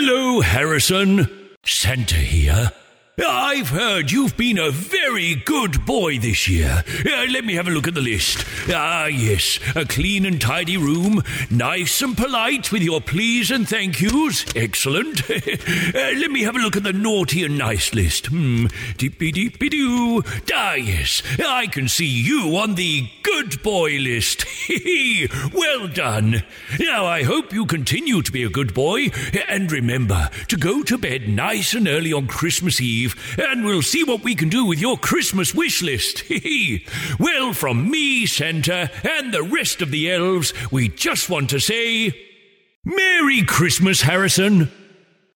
Hello, Harrison. Santa here. I've heard you've been a very good boy this year. Let me have a look at the list. Yes, a clean and tidy room, nice and polite with your please and thank yous. Excellent. Let me have a look at the naughty and nice list. Deep-be-deep-be-doo. Yes, I can see you on the good boy list. Well done. Now, I hope you continue to be a good boy, and remember to go to bed nice and early on Christmas Eve, and we'll see what we can do with your Christmas wish list. Well, from me, Santa, and the rest of the elves, we just want to say, Merry Christmas, Harrison.